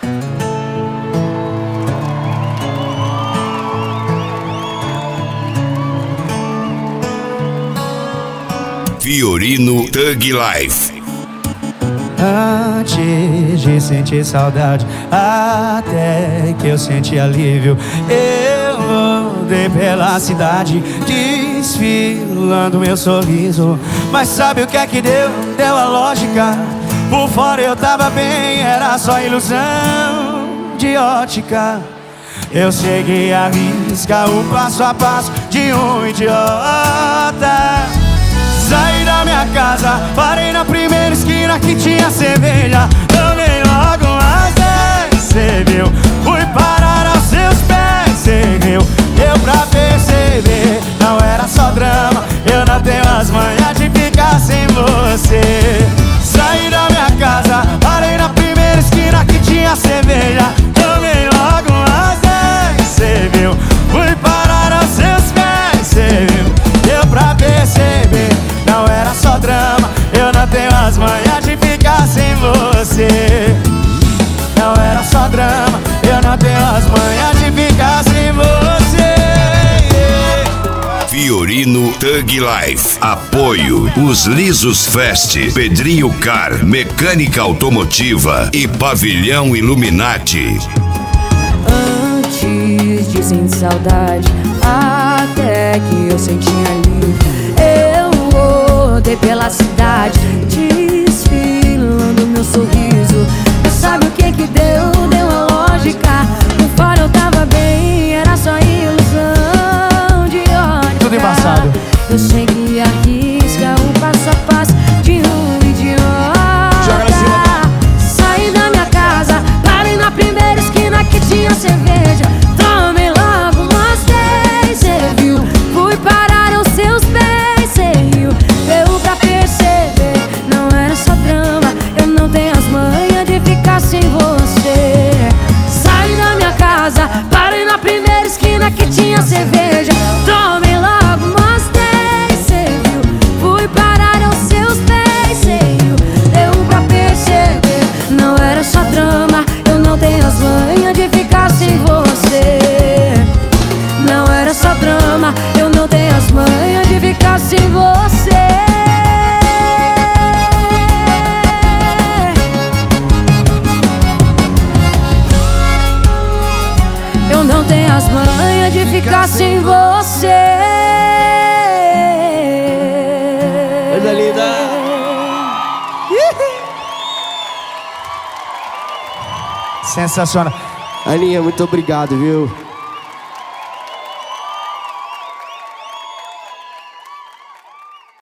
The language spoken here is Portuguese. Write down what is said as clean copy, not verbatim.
Fiorino Thug Life. Antes de sentir saudade, até que eu senti alívio, eu andei pela cidade, desfilando meu sorriso. Mas sabe o que é que deu? Deu a lógica. Por fora eu tava bem, era só ilusão de ótica. Eu segui a risca, o passo a passo de um idiota. Saí da minha casa, parei na primeira esquina que tinha cerveja. Tomei logo umas 10, cê viu? Fui parar aos seus pés, cê viu? Deu pra perceber, não era só drama. Eu não tenho as manhas de ficar sem você. Saí da minha casa, parei na primeira esquina que tinha cerveja. Tomei logo umas 10, cê viu? Fui parar aos seus pés, cê viu? Deu pra perceber, não era só drama. Eu não tenho as manhas de ficar sem você. Não era só drama, eu não tenho as manhas de ficar sem você. Fiorino Thug Life. Apoio: Os Lisos Fest, Pedrinho Car, Mecânica Automotiva e Pavilhão Illuminati. Antes de sentir saudade, até que eu senti alívio, eu rodei pela cidade, desfilando meu sorriso. Mas sabe o que que deu? Deu a lógica. Por fora eu tava bem, era só ilusão de ótica. Tudo embaçado. Eu segui a risca, o passo a passo de um idiota. Saí da minha casa, parei na primeira esquina que tinha cerveja. Tomei logo umas 10, cê viu? Fui parar aos seus pés, cê riu? Deu pra perceber, não era só drama. Eu não tenho as manhas de ficar sem você. Saí da minha casa, parei na primeira esquina que tinha cerveja. Tomei logo umas 10, cê viu? Fui parar aos seus pés, cê riu? Deu pra perceber, não era só drama. Eu não tenho as manhas de ficar sem você. Não era só drama, eu não tenho as manhas de ficar sem você. Eu não tenho as manhas de ficar sem você. Coisa linda. Sensacional. Aninha, muito obrigado, viu?